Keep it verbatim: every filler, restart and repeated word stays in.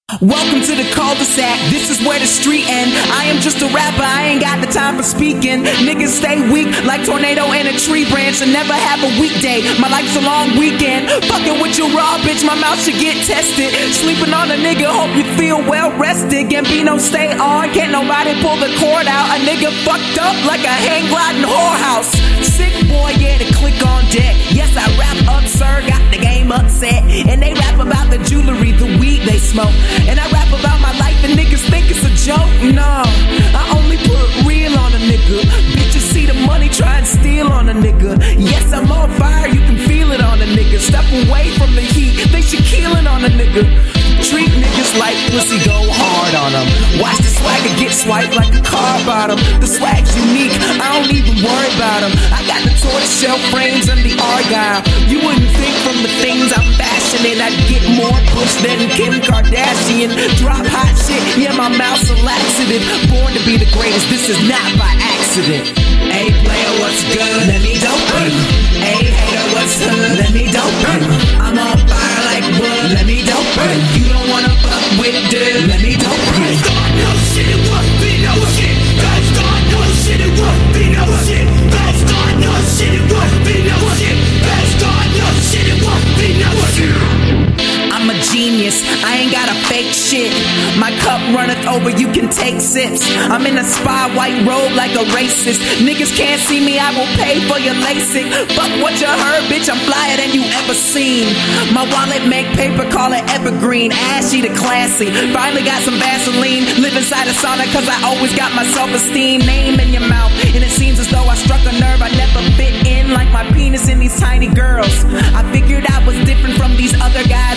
Welcome to the cul-de-sac, this is where the street end. I am just a rapper, I ain't got the time for speaking. Niggas stay weak like tornado in a tree branch and never have a weekday. My life's a long weekend. Fucking with your raw bitch, my mouth should get tested. Sleeping on a nigga, hope you feel well rested. Gambino stay on, can't nobody pull the cord out. A nigga fucked up like a hang gliding whorehouse. Sick boy, yeah, to click on deck. Yes, I rap absurd, got the game upset. And they rap about the jewelry, the weed they smoke. And I rap about my life and niggas think it's a joke. No, I only put real on a nigga. Bitches see the money, try and steal on a nigga. Yes, I'm on fire, you can feel it on a nigga. Step away from the heat, they should keelin' on a nigga. Treat niggas like pussy, go hard on them. Watch the swagger get swiped like a car bottom. The swag's unique, I don't even worry about them. I got the tortoiseshell frames and the Argyle. You wouldn't think from the things I'm fashioning I'd get more push than Kim Kardashian. Drop hot shit, yeah, my mouth's a laxative. Born to be the greatest, this is not by accident. Hey player, what's good? Let me dope you. Hey hater, what's hood? Let me dope you. I'm on fire like wood. Let me dope you. You don't wanna fuck with dude. Let me dope you. Best on no shit, it won't be no shit. Best on no shit, it won't be no shit. Best on no shit, it won't be no shit. Best on no shit, it won't be no shit. I'm a genius, I ain't got a fake shit. My cup runneth over, you can take sips. I'm in a spy white robe like a racist. Niggas can't see me, I will pay for your LASIK. Fuck what you heard, bitch, I'm flyer than you ever seen. My wallet make paper, call it evergreen. Ashy to classy, finally got some Vaseline. Live inside a sauna cause I always got my self-esteem. Name in your mouth, and it seems as though I struck a nerve I never fit in. Like my penis in these tiny girls. I figured I was different from these other guys.